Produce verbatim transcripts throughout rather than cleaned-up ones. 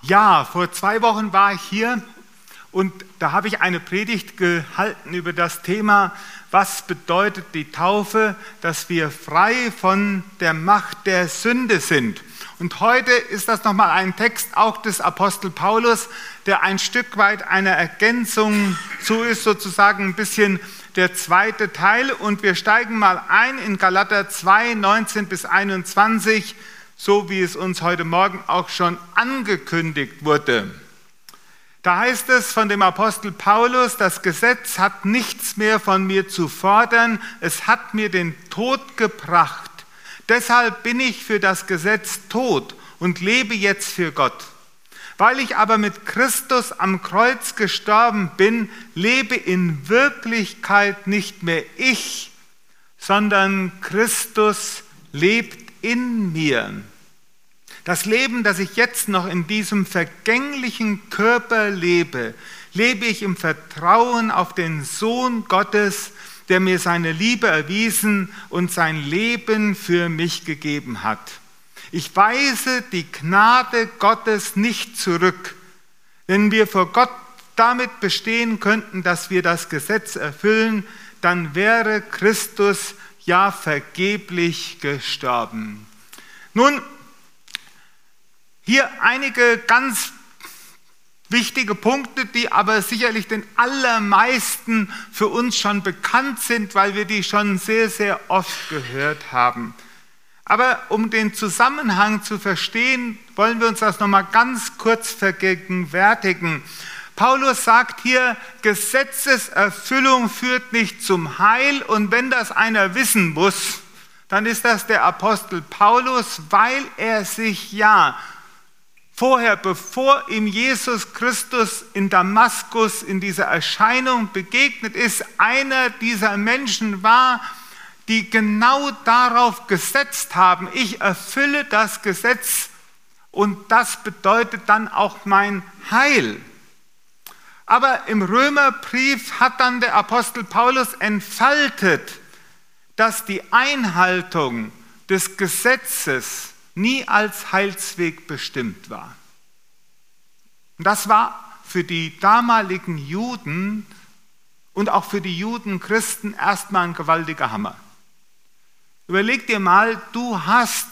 Ja, vor zwei Wochen war ich hier und da habe ich eine Predigt gehalten über das Thema, was bedeutet die Taufe, dass wir frei von der Macht der Sünde sind. Und heute ist das nochmal ein Text auch des Apostel Paulus, der ein Stück weit eine Ergänzung zu ist, sozusagen ein bisschen der zweite Teil. Und wir steigen mal ein in Galater zwei, neunzehn bis einundzwanzig, so wie es uns heute Morgen auch schon angekündigt wurde. Da heißt es von dem Apostel Paulus, das Gesetz hat nichts mehr von mir zu fordern, es hat mir den Tod gebracht. Deshalb bin ich für das Gesetz tot und lebe jetzt für Gott. Weil ich aber mit Christus am Kreuz gestorben bin, lebe in Wirklichkeit nicht mehr ich, sondern Christus lebt in mir. Das Leben, das ich jetzt noch in diesem vergänglichen Körper lebe, lebe ich im Vertrauen auf den Sohn Gottes, der mir seine Liebe erwiesen und sein Leben für mich gegeben hat. Ich weise die Gnade Gottes nicht zurück. Wenn wir vor Gott damit bestehen könnten, dass wir das Gesetz erfüllen, dann wäre Christus ja vergeblich gestorben. Nun, hier einige ganz wichtige Punkte, die aber sicherlich den allermeisten für uns schon bekannt sind, weil wir die schon sehr, sehr oft gehört haben. Aber um den Zusammenhang zu verstehen, wollen wir uns das nochmal ganz kurz vergegenwärtigen. Paulus sagt hier, Gesetzeserfüllung führt nicht zum Heil, und wenn das einer wissen muss, dann ist das der Apostel Paulus, weil er sich ja vorher, bevor ihm Jesus Christus in Damaskus in dieser Erscheinung begegnet ist, einer dieser Menschen war, die genau darauf gesetzt haben, ich erfülle das Gesetz und das bedeutet dann auch mein Heil. Aber im Römerbrief hat dann der Apostel Paulus entfaltet, dass die Einhaltung des Gesetzes nie als Heilsweg bestimmt war. Und das war für die damaligen Juden und auch für die Judenchristen erstmal ein gewaltiger Hammer. Überleg dir mal, du hast,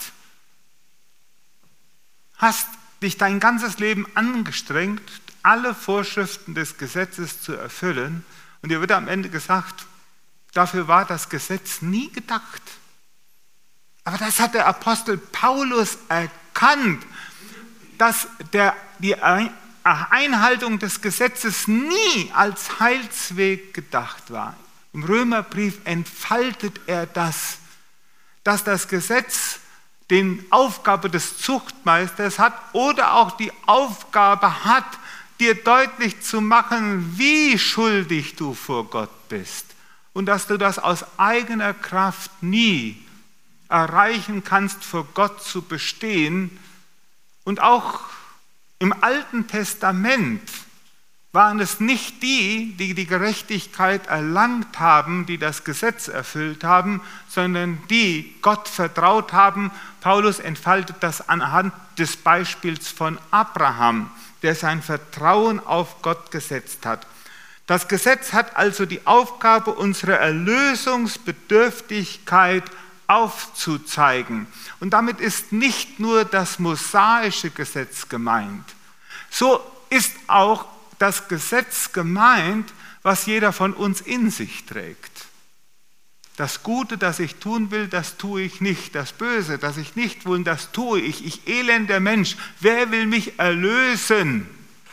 hast dich dein ganzes Leben angestrengt, alle Vorschriften des Gesetzes zu erfüllen, und dir wird am Ende gesagt, dafür war das Gesetz nie gedacht. Aber das hat der Apostel Paulus erkannt, dass der, die Einhaltung des Gesetzes nie als Heilsweg gedacht war. Im Römerbrief entfaltet er das, dass das Gesetz die Aufgabe des Zuchtmeisters hat oder auch die Aufgabe hat, dir deutlich zu machen, wie schuldig du vor Gott bist und dass du das aus eigener Kraft nie erreichen kannst, vor Gott zu bestehen. Und auch im Alten Testament waren es nicht die, die die Gerechtigkeit erlangt haben, die das Gesetz erfüllt haben, sondern die Gott vertraut haben. Paulus entfaltet das anhand des Beispiels von Abraham, der sein Vertrauen auf Gott gesetzt hat. Das Gesetz hat also die Aufgabe, unsere Erlösungsbedürftigkeit aufzuzeigen. Und damit ist nicht nur das mosaische Gesetz gemeint. So ist auch das Gesetz gemeint, was jeder von uns in sich trägt. Das Gute, das ich tun will, das tue ich nicht. Das Böse, das ich nicht will, das tue ich. Ich elender Mensch, wer will mich erlösen?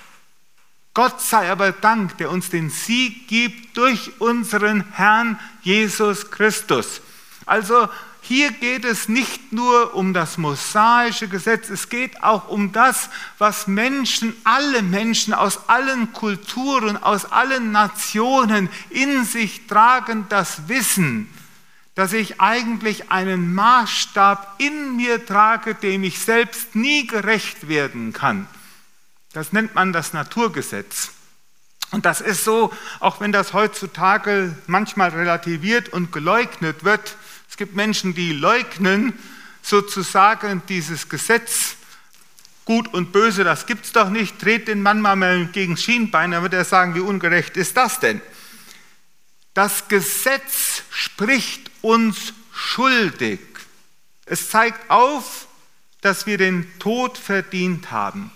Gott sei aber Dank, der uns den Sieg gibt durch unseren Herrn Jesus Christus. Also hier geht es nicht nur um das mosaische Gesetz, es geht auch um das, was Menschen, alle Menschen aus allen Kulturen, aus allen Nationen in sich tragen, das Wissen, dass ich eigentlich einen Maßstab in mir trage, dem ich selbst nie gerecht werden kann. Das nennt man das Naturgesetz. Und das ist so, auch wenn das heutzutage manchmal relativiert und geleugnet wird. Es gibt Menschen, die leugnen sozusagen dieses Gesetz. Gut und Böse, das gibt's doch nicht, dreht den Mann mal gegen das Schienbein, dann wird er sagen, wie ungerecht ist das denn? Das Gesetz spricht uns schuldig. Es zeigt auf, dass wir den Tod verdient haben.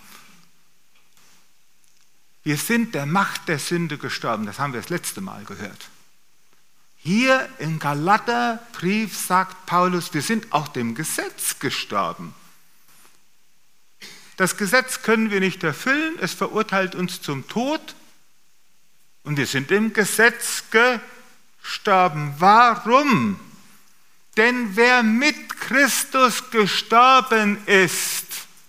Wir sind der Macht der Sünde gestorben, das haben wir das letzte Mal gehört. Hier im Galaterbrief sagt Paulus, wir sind auch dem Gesetz gestorben. Das Gesetz können wir nicht erfüllen, es verurteilt uns zum Tod und wir sind dem Gesetz gestorben. Warum? Denn wer mit Christus gestorben ist,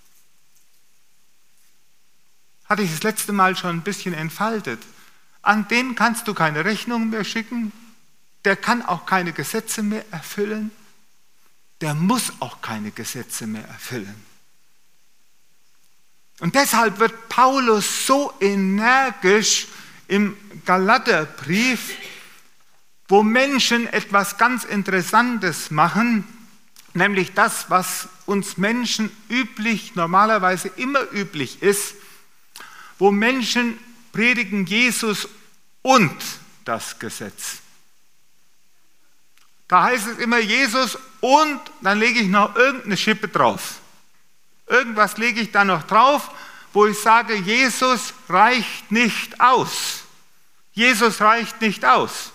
hatte ich das letzte Mal schon ein bisschen entfaltet, an den kannst du keine Rechnung mehr schicken, der kann auch keine Gesetze mehr erfüllen, der muss auch keine Gesetze mehr erfüllen. Und deshalb wird Paulus so energisch im Galaterbrief, wo Menschen etwas ganz Interessantes machen, nämlich das, was uns Menschen üblich, normalerweise immer üblich ist, wo Menschen predigen Jesus und das Gesetz. Da heißt es immer Jesus und dann lege ich noch irgendeine Schippe drauf. Irgendwas lege ich da noch drauf, wo ich sage, Jesus reicht nicht aus. Jesus reicht nicht aus.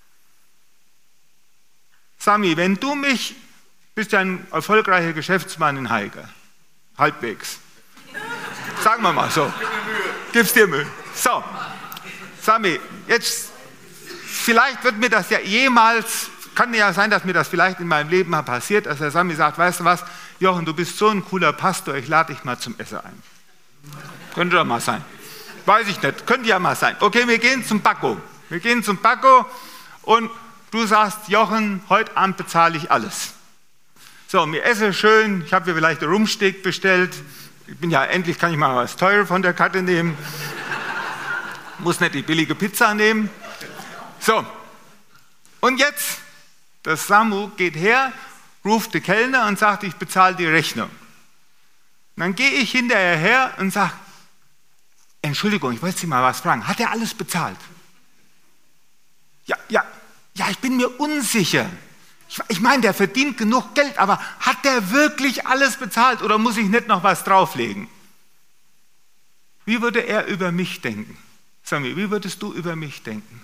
Sami, wenn du mich, bist ja ein erfolgreicher Geschäftsmann in Haiger, halbwegs. Sagen wir mal so. Gib's dir Mühe. So, Sami, jetzt, vielleicht wird mir das ja jemals, kann ja sein, dass mir das vielleicht in meinem Leben mal passiert, dass der Sami sagt, weißt du was, Jochen, du bist so ein cooler Pastor, ich lade dich mal zum Essen ein. Könnte doch mal sein. Weiß ich nicht, könnte ja mal sein. Okay, wir gehen zum Backo. Wir gehen zum Backo und du sagst, Jochen, heute Abend bezahle ich alles. So, wir essen schön, ich habe mir vielleicht einen Rumsteak bestellt. Ich bin ja, endlich kann ich mal was Teures von der Karte nehmen. Muss nicht die billige Pizza nehmen. So, und jetzt, der Samu geht her, ruft den Kellner und sagt, ich bezahle die Rechnung. Und dann gehe ich hinterher her und sage, Entschuldigung, ich wollte Sie mal was fragen, hat er alles bezahlt? Ja, ja, ja, ich bin mir unsicher. Ich, ich meine, der verdient genug Geld, aber hat der wirklich alles bezahlt oder muss ich nicht noch was drauflegen? Wie würde er über mich denken? Sag mir, wie würdest du über mich denken?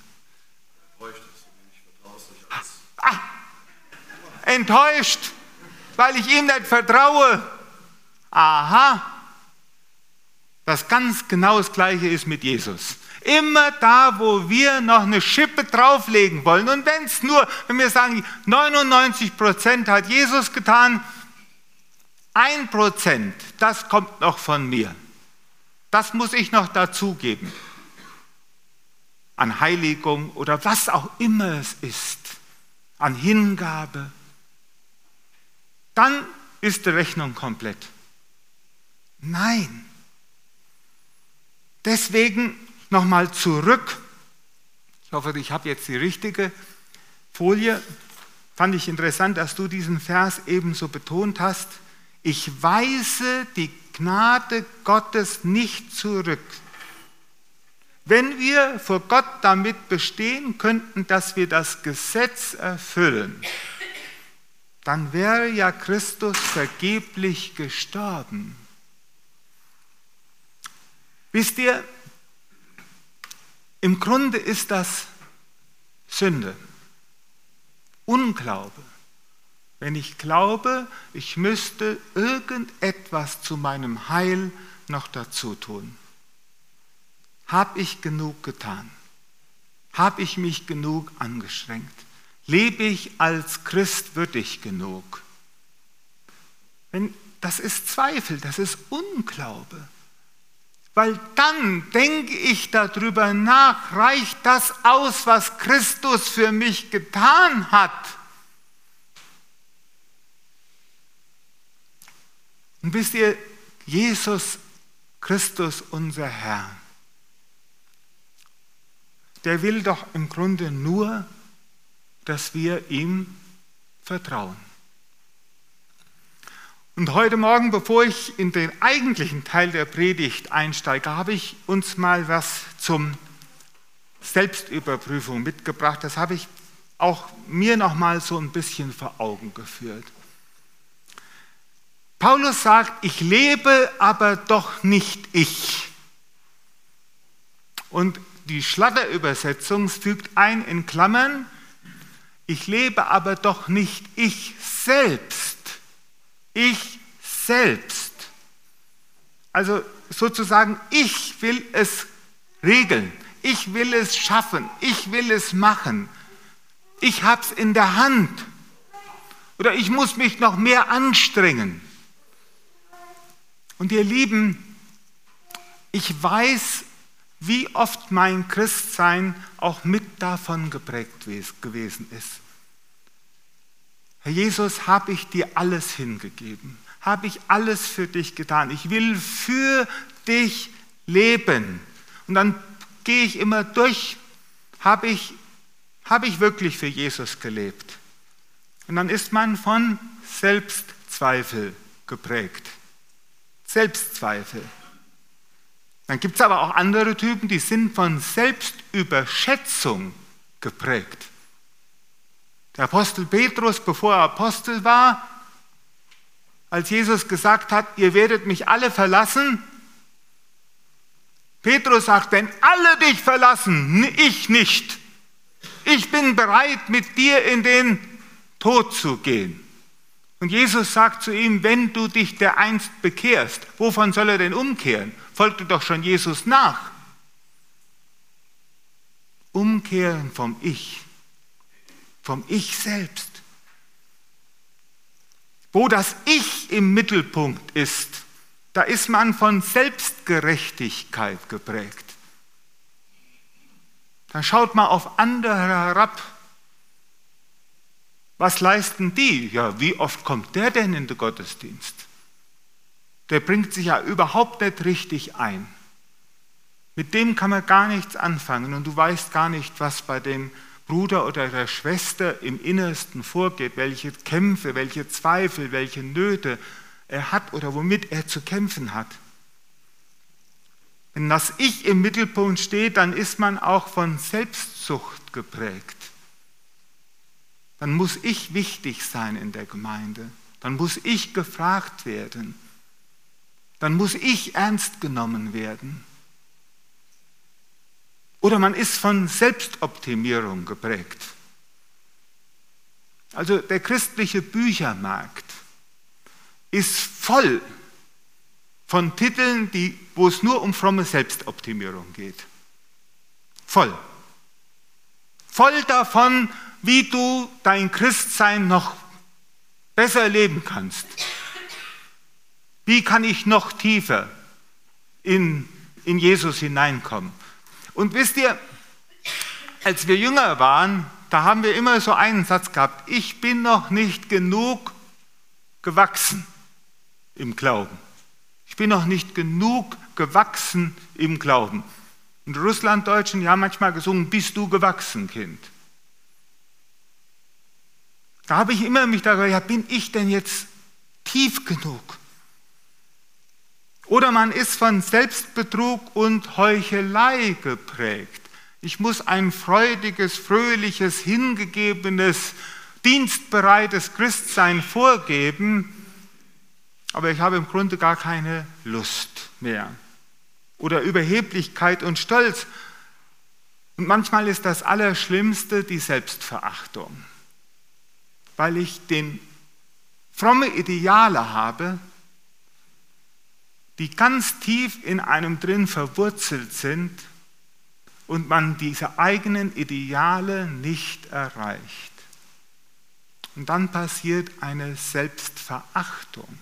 Ah, enttäuscht, weil ich ihm nicht vertraue. Aha, das ganz genau das Gleiche ist mit Jesus. Immer da, wo wir noch eine Schippe drauflegen wollen. Und wenn es nur, wenn wir sagen, neunundneunzig Prozent hat Jesus getan, ein Prozent, das kommt noch von mir. Das muss ich noch dazugeben. An Heiligung oder was auch immer es ist. An Hingabe. Dann ist die Rechnung komplett. Nein. Deswegen nochmal zurück. Ich hoffe, ich habe jetzt die richtige Folie. Fand ich interessant, dass du diesen Vers ebenso betont hast. Ich weise die Gnade Gottes nicht zurück. Wenn wir vor Gott damit bestehen könnten, dass wir das Gesetz erfüllen, dann wäre ja Christus vergeblich gestorben. Wisst ihr, im Grunde ist das Sünde, Unglaube. Wenn ich glaube, ich müsste irgendetwas zu meinem Heil noch dazu tun. Habe ich genug getan? Habe ich mich genug angestrengt? Lebe ich als Christ würdig genug? Wenn, das ist Zweifel, das ist Unglaube. Weil dann denke ich darüber nach, reicht das aus, was Christus für mich getan hat? Und wisst ihr, Jesus Christus, unser Herr, der will doch im Grunde nur, dass wir ihm vertrauen. Und heute Morgen, bevor ich in den eigentlichen Teil der Predigt einsteige, habe ich uns mal was zum Selbstüberprüfung mitgebracht. Das habe ich auch mir noch mal so ein bisschen vor Augen geführt. Paulus sagt, ich lebe, aber doch nicht ich. Und die Schlotterübersetzung fügt ein in Klammern, ich lebe aber doch nicht ich selbst. Ich selbst. Also sozusagen, ich will es regeln. Ich will es schaffen. Ich will es machen. Ich habe es in der Hand. Oder ich muss mich noch mehr anstrengen. Und ihr Lieben, ich weiß, wie oft mein Christsein auch mit davon geprägt gewesen ist. Herr Jesus, habe ich dir alles hingegeben? Habe ich alles für dich getan? Ich will für dich leben. Und dann gehe ich immer durch, habe ich, habe ich wirklich für Jesus gelebt? Und dann ist man von Selbstzweifel geprägt. Selbstzweifel. Dann gibt es aber auch andere Typen, die sind von Selbstüberschätzung geprägt. Der Apostel Petrus, bevor er Apostel war, als Jesus gesagt hat, ihr werdet mich alle verlassen, Petrus sagt, wenn alle dich verlassen, ich nicht. Ich bin bereit, mit dir in den Tod zu gehen. Und Jesus sagt zu ihm, wenn du dich dereinst bekehrst, wovon soll er denn umkehren? Folgte doch schon Jesus nach. Umkehren vom Ich, vom Ich selbst. Wo das Ich im Mittelpunkt ist, da ist man von Selbstgerechtigkeit geprägt. Dann schaut man auf andere herab. Was leisten die? Ja, wie oft kommt der denn in den Gottesdienst? Der bringt sich ja überhaupt nicht richtig ein. Mit dem kann man gar nichts anfangen und du weißt gar nicht, was bei dem Bruder oder der Schwester im Innersten vorgeht, welche Kämpfe, welche Zweifel, welche Nöte er hat oder womit er zu kämpfen hat. Wenn das Ich im Mittelpunkt steht, dann ist man auch von Selbstsucht geprägt. Dann muss ich wichtig sein in der Gemeinde. Dann muss ich gefragt werden. Dann muss ich ernst genommen werden. Oder man ist von Selbstoptimierung geprägt. Also der christliche Büchermarkt ist voll von Titeln, die, wo es nur um fromme Selbstoptimierung geht. Voll. Voll davon, wie du dein Christsein noch besser leben kannst. Wie kann ich noch tiefer in, in Jesus hineinkommen? Und wisst ihr, als wir jünger waren, da haben wir immer so einen Satz gehabt, ich bin noch nicht genug gewachsen im Glauben. Ich bin noch nicht genug gewachsen im Glauben. Und die Russlanddeutschen, die haben manchmal gesungen, bist du gewachsen, Kind? Da habe ich immer mich darüber, ja, bin ich denn jetzt tief genug? Oder man ist von Selbstbetrug und Heuchelei geprägt. Ich muss ein freudiges, fröhliches, hingegebenes, dienstbereites Christsein vorgeben, aber ich habe im Grunde gar keine Lust mehr. Oder Überheblichkeit und Stolz. Und manchmal ist das Allerschlimmste die Selbstverachtung. Weil ich den fromme Ideale habe, die ganz tief in einem drin verwurzelt sind und man diese eigenen Ideale nicht erreicht. Und dann passiert eine Selbstverachtung.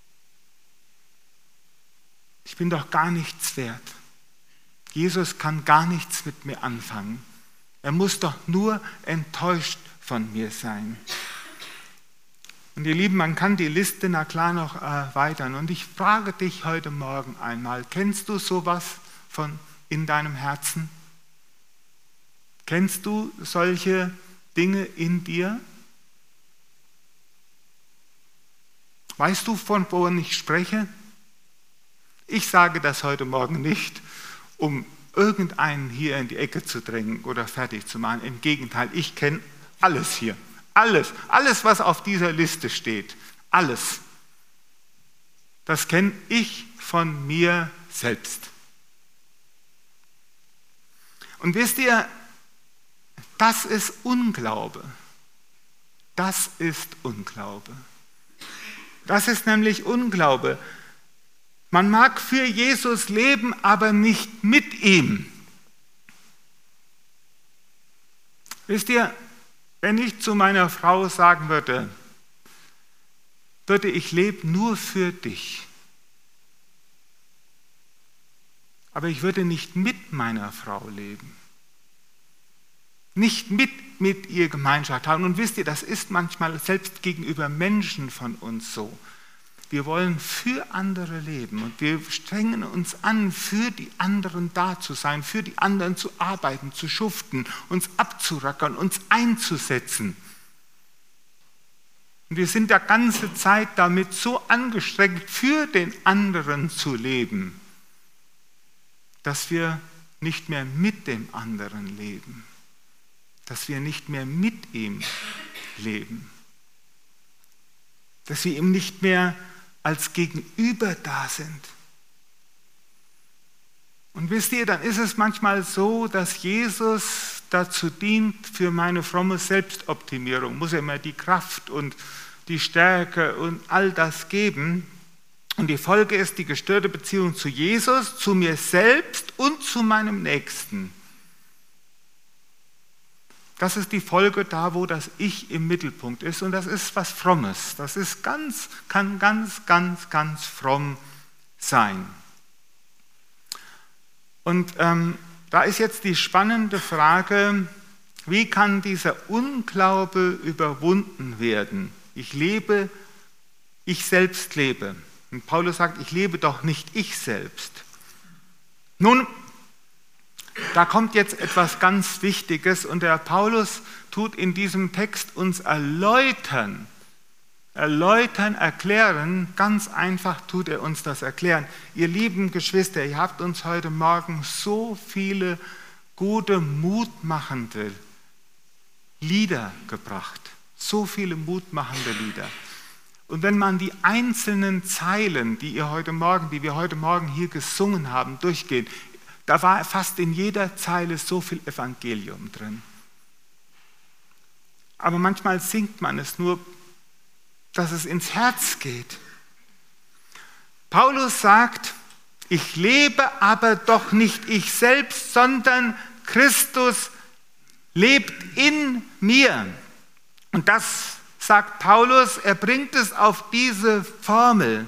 Ich bin doch gar nichts wert. Jesus kann gar nichts mit mir anfangen. Er muss doch nur enttäuscht von mir sein. Und ihr Lieben, man kann die Liste na klar noch erweitern. Und ich frage dich heute Morgen einmal, kennst du sowas von in deinem Herzen? Kennst du solche Dinge in dir? Weißt du, von wovon ich spreche? Ich sage das heute Morgen nicht, um irgendeinen hier in die Ecke zu drängen oder fertig zu machen. Im Gegenteil, ich kenne alles hier. Alles, alles, was auf dieser Liste steht. Alles. Das kenne ich von mir selbst. Und wisst ihr, das ist Unglaube. Das ist Unglaube. Das ist nämlich Unglaube. Man mag für Jesus leben, aber nicht mit ihm. Wisst ihr, wenn ich zu meiner Frau sagen würde, würde ich lebe nur für dich. Aber ich würde nicht mit meiner Frau leben. Nicht mit, mit ihr Gemeinschaft haben. Und wisst ihr, das ist manchmal selbst gegenüber Menschen von uns so. Wir wollen für andere leben und wir strengen uns an, für die anderen da zu sein, für die anderen zu arbeiten, zu schuften, uns abzurackern, uns einzusetzen. Und wir sind der ganze Zeit damit so angestrengt, für den anderen zu leben, dass wir nicht mehr mit dem anderen leben, dass wir nicht mehr mit ihm leben, dass wir ihm nicht mehr als Gegenüber da sind. Und wisst ihr, dann ist es manchmal so, dass Jesus dazu dient, für meine fromme Selbstoptimierung, muss er mir die Kraft und die Stärke und all das geben. Und die Folge ist die gestörte Beziehung zu Jesus, zu mir selbst und zu meinem Nächsten. Das ist die Folge da, wo das Ich im Mittelpunkt ist. Und das ist was Frommes. Das ist ganz, kann ganz, ganz, ganz fromm sein. Und ähm, da ist jetzt die spannende Frage, wie kann dieser Unglaube überwunden werden? Ich lebe, ich selbst lebe. Und Paulus sagt, ich lebe doch nicht ich selbst. Nun, da kommt jetzt etwas ganz Wichtiges und der Paulus tut in diesem Text uns erläutern, erläutern, erklären, ganz einfach tut er uns das erklären. Ihr lieben Geschwister, ihr habt uns heute Morgen so viele gute, mutmachende Lieder gebracht, so viele mutmachende Lieder. Und wenn man die einzelnen Zeilen, die ihr heute Morgen, die wir heute Morgen hier gesungen haben, durchgeht, da war fast in jeder Zeile so viel Evangelium drin. Aber manchmal singt man es nur, dass es ins Herz geht. Paulus sagt, ich lebe aber doch nicht ich selbst, sondern Christus lebt in mir. Und das sagt Paulus, er bringt es auf diese Formel.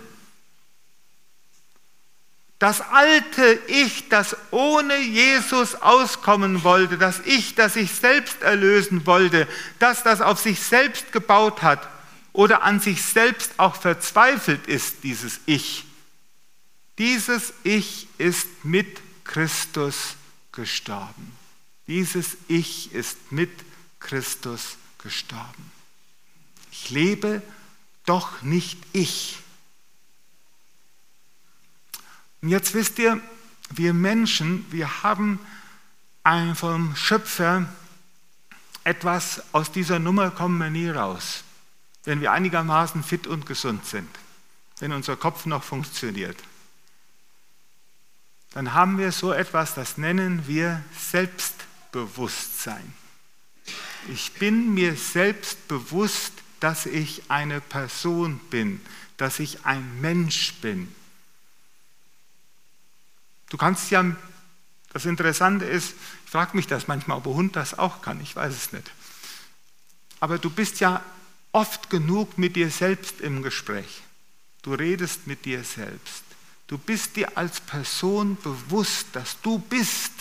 Das alte Ich, das ohne Jesus auskommen wollte, das Ich, das sich selbst erlösen wollte, das, das auf sich selbst gebaut hat oder an sich selbst auch verzweifelt ist, dieses Ich. Dieses Ich ist mit Christus gestorben. Dieses Ich ist mit Christus gestorben. Ich lebe doch nicht ich. Und jetzt wisst ihr, wir Menschen, wir haben vom Schöpfer etwas, aus dieser Nummer kommen wir nie raus, wenn wir einigermaßen fit und gesund sind, wenn unser Kopf noch funktioniert. Dann haben wir so etwas, das nennen wir Selbstbewusstsein. Ich bin mir selbst bewusst, dass ich eine Person bin, dass ich ein Mensch bin. Du kannst ja, das Interessante ist, ich frage mich das manchmal, ob ein Hund das auch kann, ich weiß es nicht. Aber du bist ja oft genug mit dir selbst im Gespräch. Du redest mit dir selbst. Du bist dir als Person bewusst, dass du bist.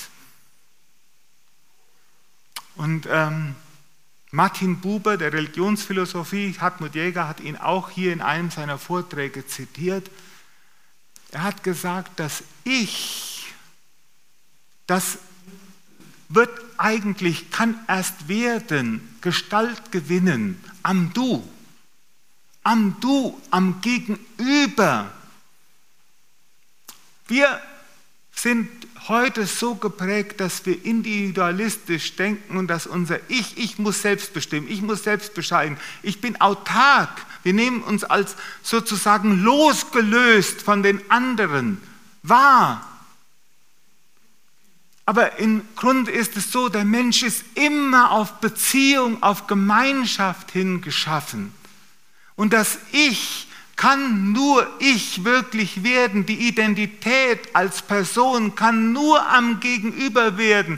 Und ähm, Martin Buber, der Religionsphilosophie, Hartmut Jäger hat ihn auch hier in einem seiner Vorträge zitiert. Er hat gesagt, das Ich, das wird eigentlich, kann erst werden, Gestalt gewinnen am Du. am Du, am Gegenüber. Wir sind heute so geprägt, dass wir individualistisch denken und dass unser Ich, ich muss selbst bestimmen, ich muss selbst bescheiden, ich bin autark. Wir nehmen uns als sozusagen losgelöst von den anderen wahr. Aber im Grunde ist es so, der Mensch ist immer auf Beziehung, auf Gemeinschaft hin geschaffen. Und das Ich kann nur ich wirklich werden. Die Identität als Person kann nur am Gegenüber werden.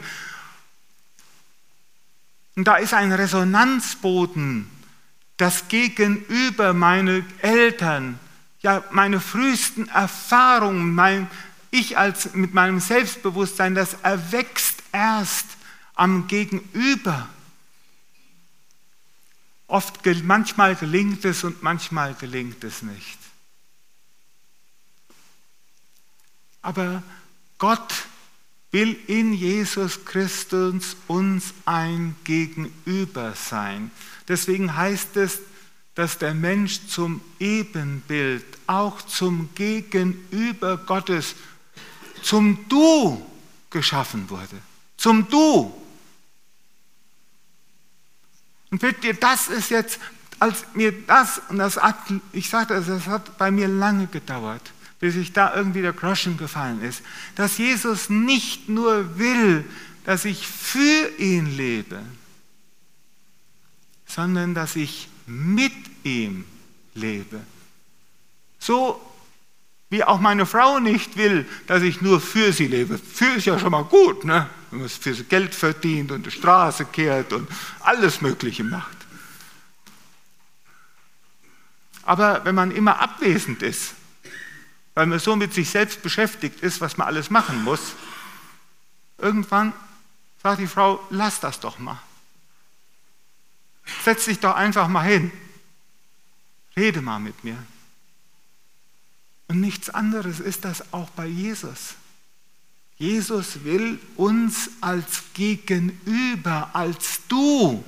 Und da ist ein Resonanzboden, das Gegenüber, meine Eltern, ja, meine frühesten Erfahrungen, mein Ich als mit meinem Selbstbewusstsein, das erwächst erst am Gegenüber. Oft, manchmal gelingt es und manchmal gelingt es nicht. Aber Gott will in Jesus Christus uns ein Gegenüber sein. Deswegen heißt es, dass der Mensch zum Ebenbild, auch zum Gegenüber Gottes, zum Du geschaffen wurde. Zum Du. Und wisst ihr, das ist jetzt, als mir das, und das hat, ich sagte, das hat bei mir lange gedauert, bis ich da irgendwie der Groschen gefallen ist, dass Jesus nicht nur will, dass ich für ihn lebe, sondern dass ich mit ihm lebe. So wie auch meine Frau nicht will, dass ich nur für sie lebe. Für ist ja schon mal gut, ne? Wenn man für sie Geld verdient und die Straße kehrt und alles Mögliche macht. Aber wenn man immer abwesend ist, weil man so mit sich selbst beschäftigt ist, was man alles machen muss, irgendwann sagt die Frau, lass das doch mal. Setz dich doch einfach mal hin. Rede mal mit mir. Und nichts anderes ist das auch bei Jesus. Jesus will uns als Gegenüber, als Du.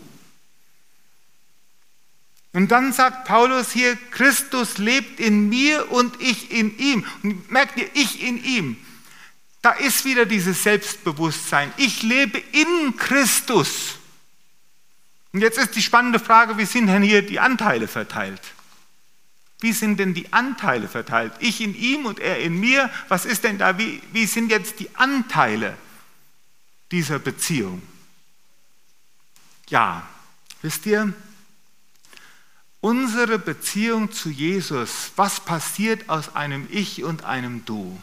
Und dann sagt Paulus hier, Christus lebt in mir und ich in ihm. Und merkt ihr, ich in ihm. Da ist wieder dieses Selbstbewusstsein. Ich lebe in Christus. Und jetzt ist die spannende Frage, wie sind denn hier die Anteile verteilt? Wie sind denn die Anteile verteilt? Ich in ihm und er in mir. Was ist denn da? Wie, wie sind jetzt die Anteile dieser Beziehung? Ja, wisst ihr, unsere Beziehung zu Jesus, was passiert aus einem Ich und einem Du?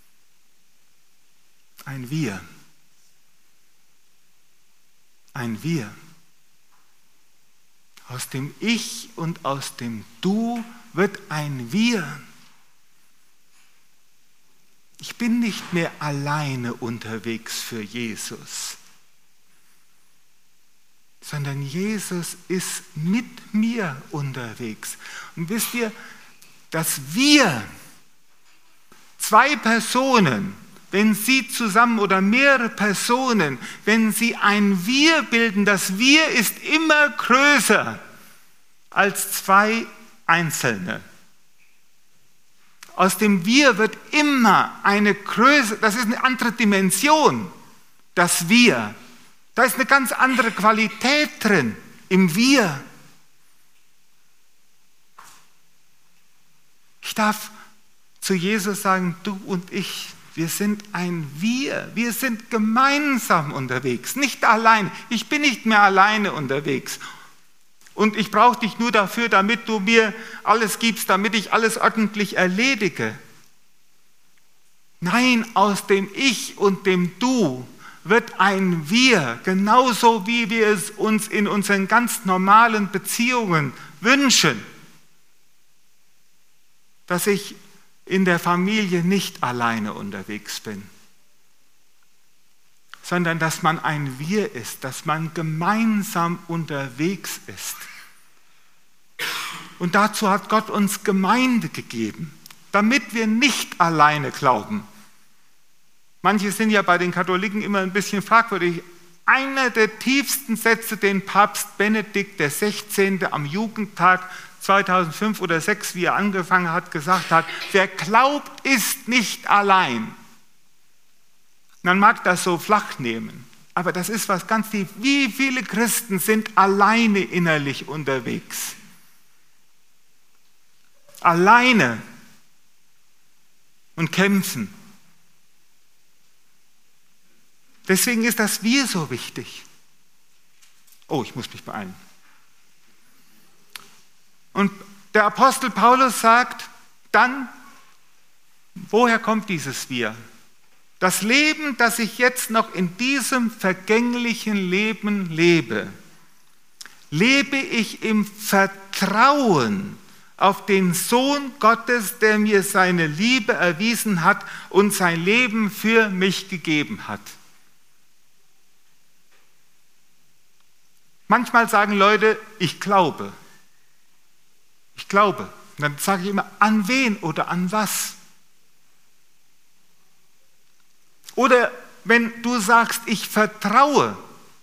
Ein Wir. Ein Wir. Aus dem Ich und aus dem Du wird ein Wir. Ich bin nicht mehr alleine unterwegs für Jesus, sondern Jesus ist mit mir unterwegs. Und wisst ihr, dass wir, zwei Personen, wenn sie zusammen oder mehrere Personen, wenn sie ein Wir bilden, das Wir ist immer größer als zwei Einzelne. Aus dem Wir wird immer eine Größe, das ist eine andere Dimension, das Wir. Da ist eine ganz andere Qualität drin, im Wir. Ich darf zu Jesus sagen, du und ich, wir sind ein Wir. Wir sind gemeinsam unterwegs, nicht allein. Ich bin nicht mehr alleine unterwegs. Und ich brauche dich nur dafür, damit du mir alles gibst, damit ich alles ordentlich erledige. Nein, aus dem Ich und dem Du wird ein Wir, genauso wie wir es uns in unseren ganz normalen Beziehungen wünschen, dass ich in der Familie nicht alleine unterwegs bin, sondern dass man ein Wir ist, dass man gemeinsam unterwegs ist. Und dazu hat Gott uns Gemeinde gegeben, damit wir nicht alleine glauben. Manche sind ja bei den Katholiken immer ein bisschen fragwürdig. Einer der tiefsten Sätze, den Papst Benedikt der Sechzehnte am Jugendtag zweitausendfünf oder zweitausendsechs, wie er angefangen hat, gesagt hat, wer glaubt, ist nicht allein. Man mag das so flach nehmen, aber das ist was ganz tief. Wie viele Christen sind alleine innerlich unterwegs? Alleine und kämpfen. Deswegen ist das Wir so wichtig. Oh, ich muss mich beeilen. Und der Apostel Paulus sagt dann, woher kommt dieses Wir? Das Leben, das ich jetzt noch in diesem vergänglichen Leben lebe, lebe ich im Vertrauen auf den Sohn Gottes, der mir seine Liebe erwiesen hat und sein Leben für mich gegeben hat. Manchmal sagen Leute, ich glaube. Ich glaube. Und dann sage ich immer, an wen oder an was? Oder wenn du sagst, ich vertraue.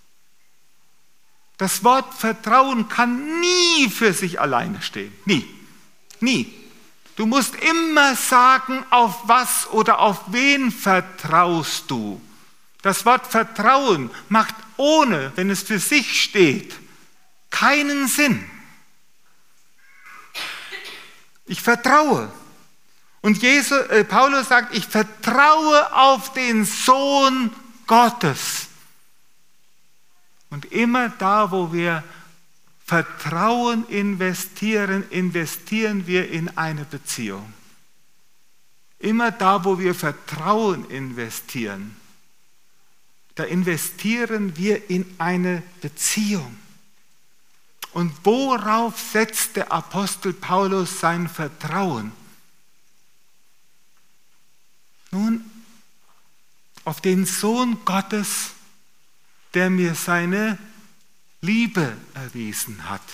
Das Wort Vertrauen kann nie für sich alleine stehen. Nie. Nie. Du musst immer sagen, auf was oder auf wen vertraust du. Das Wort Vertrauen macht ohne, wenn es für sich steht, keinen Sinn. Ich vertraue. Und Jesus, äh, Paulus sagt, ich vertraue auf den Sohn Gottes. Und immer da, wo wir Vertrauen investieren, investieren wir in eine Beziehung. Immer da, wo wir Vertrauen investieren, da investieren wir in eine Beziehung. Und worauf setzt der Apostel Paulus sein Vertrauen? Nun, auf den Sohn Gottes, der mir seine Liebe erwiesen hat.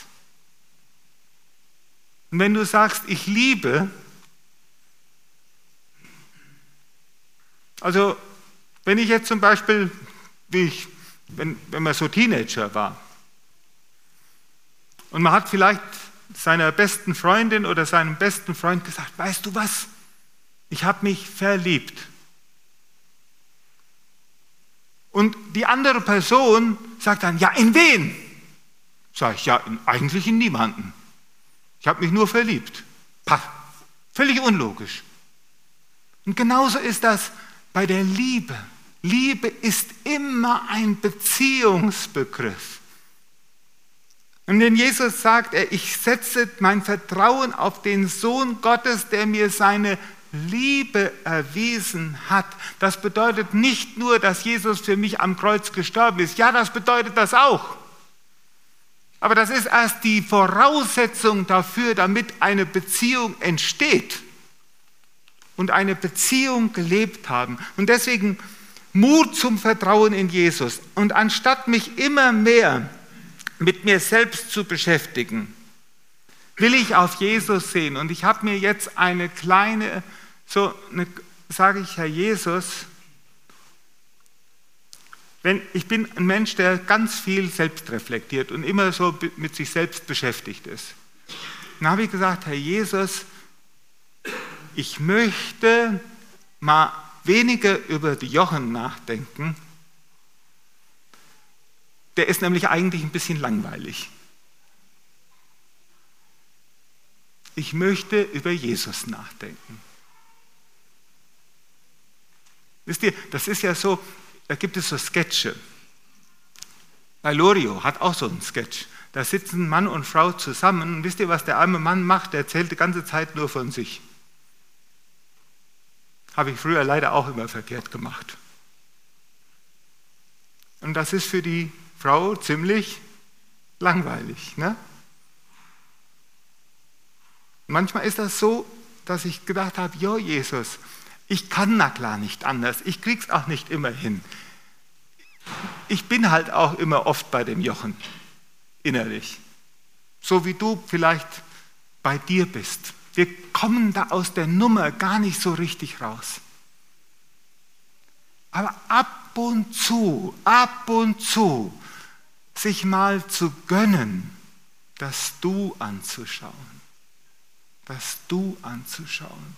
Und wenn du sagst, ich liebe, also wenn ich jetzt zum Beispiel, wie ich, wenn, wenn man so Teenager war und man hat vielleicht seiner besten Freundin oder seinem besten Freund gesagt, weißt du was, ich habe mich verliebt. Und die andere Person sagt dann, ja, in wen? Sag ich, ja, in, eigentlich in niemanden. Ich habe mich nur verliebt. Pah, völlig unlogisch. Und genauso ist das bei der Liebe. Liebe ist immer ein Beziehungsbegriff. Und wenn Jesus sagt, ich setze mein Vertrauen auf den Sohn Gottes, der mir seine Liebe erwiesen hat, das bedeutet nicht nur, dass Jesus für mich am Kreuz gestorben ist. Ja, das bedeutet das auch. Aber das ist erst die Voraussetzung dafür, damit eine Beziehung entsteht und eine Beziehung gelebt haben. Und deswegen Mut zum Vertrauen in Jesus. Und anstatt mich immer mehr mit mir selbst zu beschäftigen, will ich auf Jesus sehen. Und ich habe mir jetzt eine kleine, so eine, sage ich, Herr Jesus, wenn, ich bin ein Mensch, der ganz viel selbst reflektiert und immer so mit sich selbst beschäftigt ist. Dann habe ich gesagt, Herr Jesus, ich möchte mal weniger über die Jochen nachdenken. Der ist nämlich eigentlich ein bisschen langweilig. Ich möchte über Jesus nachdenken. Wisst ihr, das ist ja so, da gibt es so Sketche. Bei Loriot hat auch so einen Sketch. Da sitzen Mann und Frau zusammen und wisst ihr, was der arme Mann macht? Der erzählt die ganze Zeit nur von sich. Habe ich früher leider auch immer verkehrt gemacht. Und das ist für die Frau ziemlich langweilig. Ne? Manchmal ist das so, dass ich gedacht habe, jo Jesus, ich kann na klar nicht anders, ich krieg's auch nicht immer hin. Ich bin halt auch immer oft bei dem Jochen, innerlich. So wie du vielleicht bei dir bist. Wir kommen da aus der Nummer gar nicht so richtig raus. Aber ab und zu, ab und zu, sich mal zu gönnen, das Du anzuschauen. Das Du anzuschauen.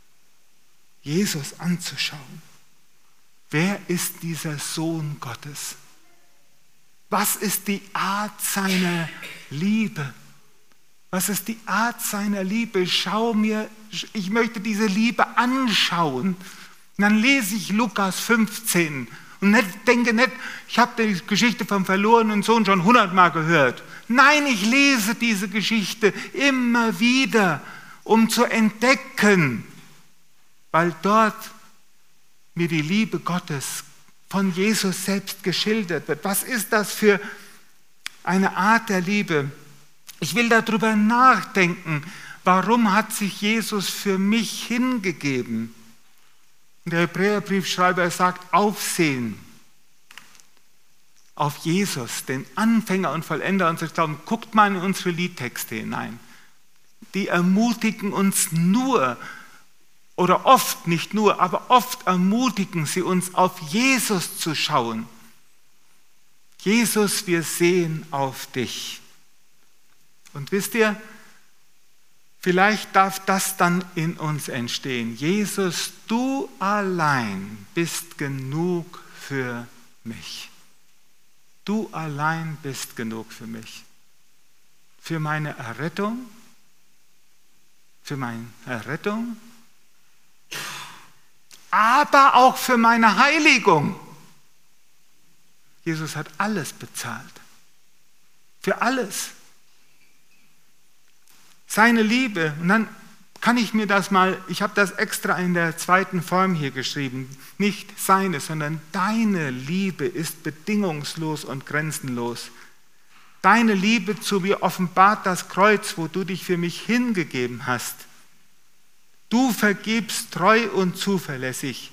Jesus anzuschauen. Wer ist dieser Sohn Gottes? Was ist die Art seiner Liebe? Was ist die Art seiner Liebe? Schau mir, ich möchte diese Liebe anschauen. Und dann lese ich Lukas fünfzehn und nicht, denke nicht, ich habe die Geschichte vom verlorenen Sohn schon hundertmal gehört. Nein, ich lese diese Geschichte immer wieder, um zu entdecken, weil dort mir die Liebe Gottes von Jesus selbst geschildert wird. Was ist das für eine Art der Liebe? Ich will darüber nachdenken, warum hat sich Jesus für mich hingegeben? Und der Hebräerbriefschreiber sagt, Aufsehen auf Jesus, den Anfänger und Vollender unseres Glaubens. Guckt mal in unsere Liedtexte hinein. Die ermutigen uns nur, oder oft, nicht nur, aber oft ermutigen sie uns, auf Jesus zu schauen. Jesus, wir sehen auf dich. Und wisst ihr, vielleicht darf das dann in uns entstehen. Jesus, du allein bist genug für mich. Du allein bist genug für mich. Für meine Errettung, für meine Errettung, aber auch für meine Heiligung. Jesus hat alles bezahlt. Für alles. Seine Liebe, und dann kann ich mir das mal, ich habe das extra in der zweiten Form hier geschrieben, nicht seine, sondern deine Liebe ist bedingungslos und grenzenlos. Deine Liebe zu mir offenbart das Kreuz, wo du dich für mich hingegeben hast. Du vergibst treu und zuverlässig.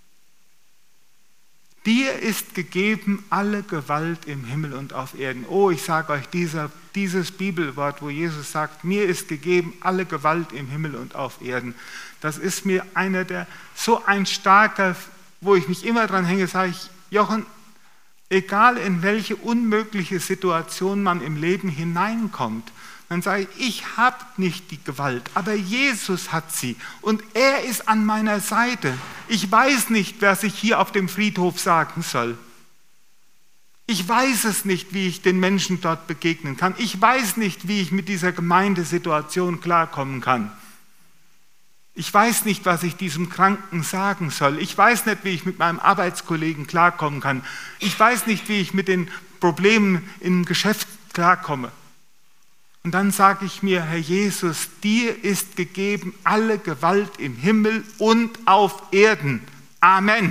Dir ist gegeben alle Gewalt im Himmel und auf Erden. Oh, ich sage euch, dieser, dieses Bibelwort, wo Jesus sagt, mir ist gegeben alle Gewalt im Himmel und auf Erden. Das ist mir einer der, so ein starker, wo ich mich immer dran hänge, sage ich, Jochen, egal in welche unmögliche Situation man im Leben hineinkommt, dann sage ich, ich habe nicht die Gewalt, aber Jesus hat sie und er ist an meiner Seite. Ich weiß nicht, was ich hier auf dem Friedhof sagen soll. Ich weiß es nicht, wie ich den Menschen dort begegnen kann. Ich weiß nicht, wie ich mit dieser Gemeindesituation klarkommen kann. Ich weiß nicht, was ich diesem Kranken sagen soll. Ich weiß nicht, wie ich mit meinem Arbeitskollegen klarkommen kann. Ich weiß nicht, wie ich mit den Problemen im Geschäft klarkomme. Und dann sage ich mir, Herr Jesus, dir ist gegeben alle Gewalt im Himmel und auf Erden. Amen.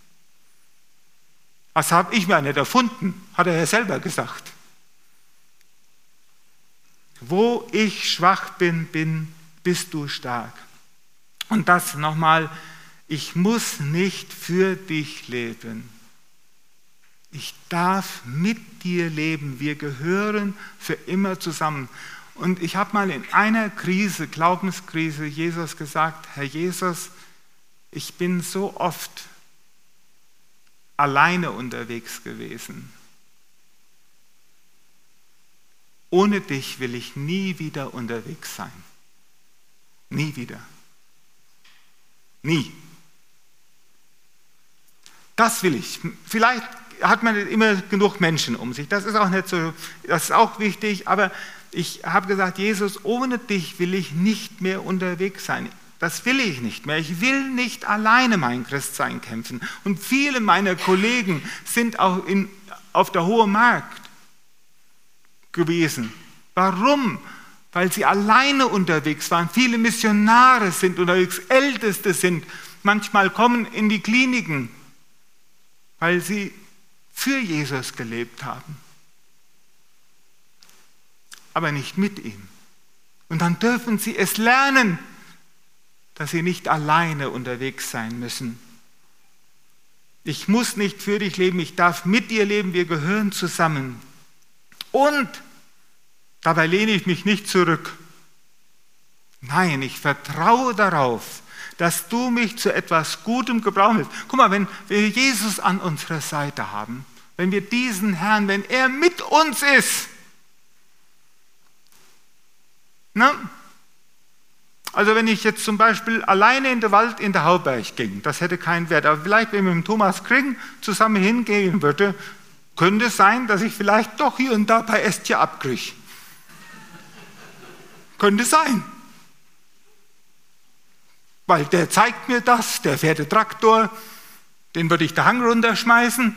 Das habe ich mir nicht erfunden, hat er ja selber gesagt. Wo ich schwach bin, bin, bist du stark. Und das nochmal, ich muss nicht für dich leben. Ich darf mit dir leben. Wir gehören für immer zusammen. Und ich habe mal in einer Krise, Glaubenskrise, Jesus gesagt, Herr Jesus, ich bin so oft alleine unterwegs gewesen. Ohne dich will ich nie wieder unterwegs sein. Nie wieder. Nie. Das will ich. Vielleicht hat man immer genug Menschen um sich. Das ist auch nicht so, das ist auch wichtig, aber ich habe gesagt, Jesus, ohne dich will ich nicht mehr unterwegs sein. Das will ich nicht mehr. Ich will nicht alleine mein Christsein kämpfen. Und viele meiner Kollegen sind auch in, auf der Hohe Markt gewesen. Warum? Weil sie alleine unterwegs waren. Viele Missionare sind unterwegs, Älteste sind, manchmal kommen in die Kliniken, weil sie für Jesus gelebt haben, aber nicht mit ihm. Und dann dürfen sie es lernen, dass sie nicht alleine unterwegs sein müssen. Ich muss nicht für dich leben, ich darf mit dir leben, wir gehören zusammen. Und dabei lehne ich mich nicht zurück. Nein, ich vertraue darauf, dass du mich zu etwas Gutem gebrauchen willst. Guck mal, wenn wir Jesus an unserer Seite haben, wenn wir diesen Herrn, wenn er mit uns ist, Ne? Also wenn ich jetzt zum Beispiel alleine in den Wald in der Hauberg ging, das hätte keinen Wert. Aber vielleicht, wenn ich mit dem Thomas Kring zusammen hingehen würde, könnte es sein, dass ich vielleicht doch hier und da ein paar Ästchen abkriege. Könnte sein. Weil der zeigt mir das, der fährt den Traktor, den würde ich den Hang runterschmeißen.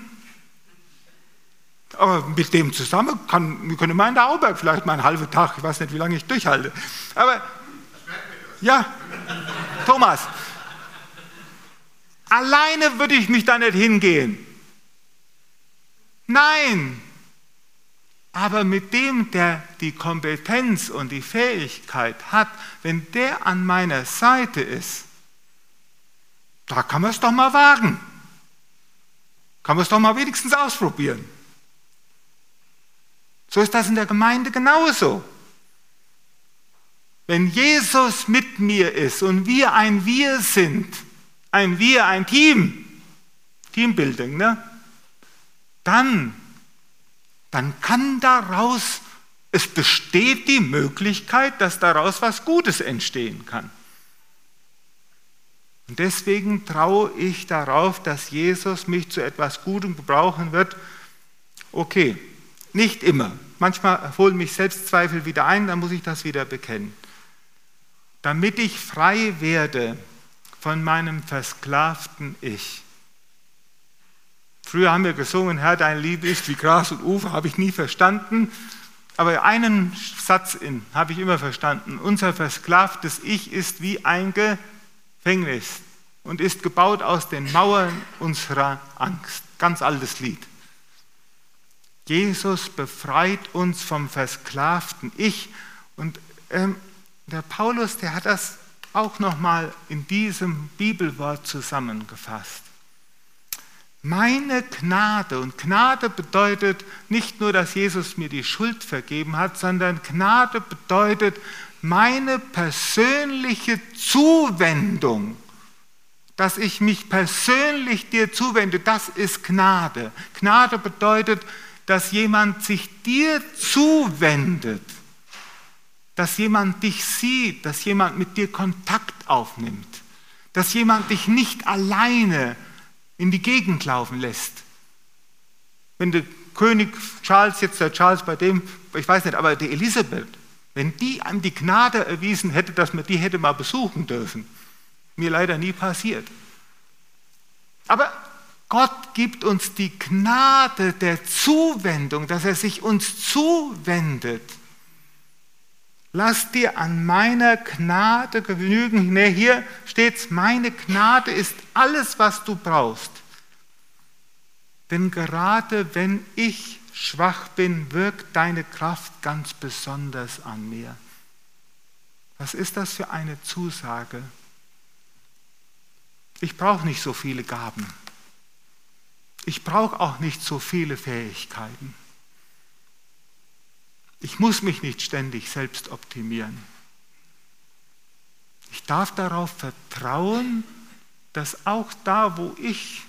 Aber mit dem zusammen kann, wir können mal in der Auberg vielleicht mal einen halben Tag, ich weiß nicht, wie lange ich durchhalte. Aber, ja, Thomas, alleine würde ich mich da nicht hingehen. Nein, aber mit dem, der die Kompetenz und die Fähigkeit hat, wenn der an meiner Seite ist, da kann man es doch mal wagen. Kann man es doch mal wenigstens ausprobieren. So ist das in der Gemeinde genauso. Wenn Jesus mit mir ist und wir ein Wir sind, ein Wir, ein Team, Teambuilding, ne? dann, dann kann daraus, es besteht die Möglichkeit, dass daraus was Gutes entstehen kann. Und deswegen traue ich darauf, dass Jesus mich zu etwas Gutem gebrauchen wird. Okay, nicht immer. Manchmal holen mich Selbstzweifel wieder ein, dann muss ich das wieder bekennen. Damit ich frei werde von meinem versklavten Ich. Früher haben wir gesungen, Herr, dein Liebe ist wie Gras und Ufer, habe ich nie verstanden. Aber einen Satz habe ich immer verstanden. Unser versklavtes Ich ist wie ein Gefängnis und ist gebaut aus den Mauern unserer Angst. Ganz altes Lied. Jesus befreit uns vom versklavten Ich. Und ähm, der Paulus, der hat das auch nochmal in diesem Bibelwort zusammengefasst. Meine Gnade, und Gnade bedeutet nicht nur, dass Jesus mir die Schuld vergeben hat, sondern Gnade bedeutet meine persönliche Zuwendung, dass ich mich persönlich dir zuwende, das ist Gnade. Gnade bedeutet, dass jemand sich dir zuwendet, dass jemand dich sieht, dass jemand mit dir Kontakt aufnimmt, dass jemand dich nicht alleine in die Gegend laufen lässt. Wenn der König Charles, jetzt der Charles bei dem, ich weiß nicht, aber die Elisabeth, wenn die einem die Gnade erwiesen hätte, dass man die hätte mal besuchen dürfen, mir leider nie passiert. Aber Gott gibt uns die Gnade der Zuwendung, dass er sich uns zuwendet. Lass dir an meiner Gnade genügen. Ne, hier steht es, meine Gnade ist alles, was du brauchst. Denn gerade wenn ich schwach bin, wirkt deine Kraft ganz besonders an mir. Was ist das für eine Zusage? Ich brauche nicht so viele Gaben. Ich brauche auch nicht so viele Fähigkeiten. Ich muss mich nicht ständig selbst optimieren. Ich darf darauf vertrauen, dass auch da, wo ich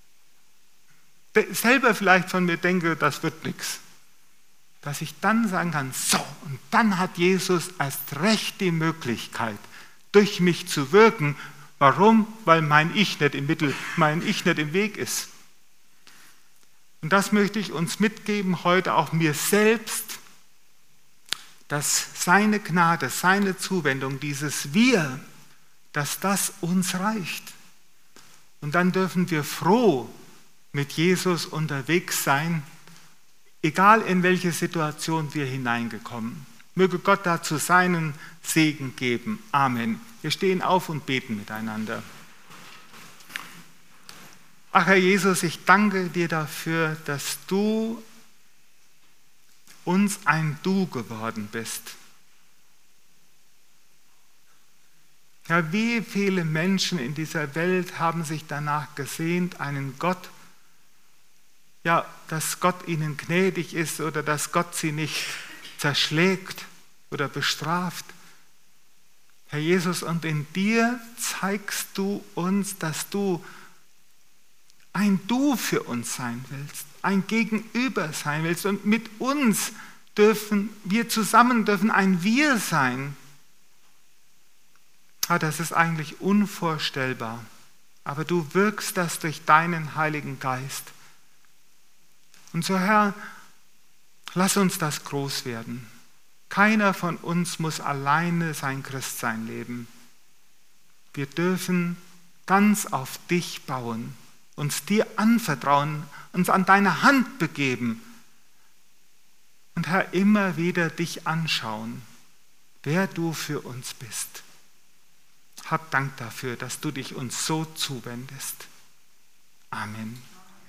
selber vielleicht von mir denke, das wird nichts, dass ich dann sagen kann, so, und dann hat Jesus erst recht die Möglichkeit, durch mich zu wirken. Warum? Weil mein Ich nicht im Mittel, mein Ich nicht im Weg ist. Und das möchte ich uns mitgeben heute, auch mir selbst, dass seine Gnade, seine Zuwendung, dieses Wir, dass das uns reicht. Und dann dürfen wir froh mit Jesus unterwegs sein, egal in welche Situation wir hineingekommen. Möge Gott dazu seinen Segen geben. Amen. Wir stehen auf und beten miteinander. Ach Herr Jesus, ich danke dir dafür, dass du uns ein Du geworden bist. Ja, wie viele Menschen in dieser Welt haben sich danach gesehnt, einen Gott, ja, dass Gott ihnen gnädig ist oder dass Gott sie nicht zerschlägt oder bestraft. Herr Jesus, und in dir zeigst du uns, dass du ein Du für uns sein willst, ein Gegenüber sein willst. Und mit uns dürfen wir zusammen dürfen ein Wir sein, Ah, das ist eigentlich unvorstellbar. Aber du wirkst das durch deinen Heiligen Geist. Und so, Herr, lass uns das groß werden. Keiner von uns muss alleine sein Christsein leben. Wir dürfen ganz auf dich bauen, uns dir anvertrauen, uns an deine Hand begeben und, Herr, immer wieder dich anschauen, wer du für uns bist. Hab Dank dafür, dass du dich uns so zuwendest. Amen.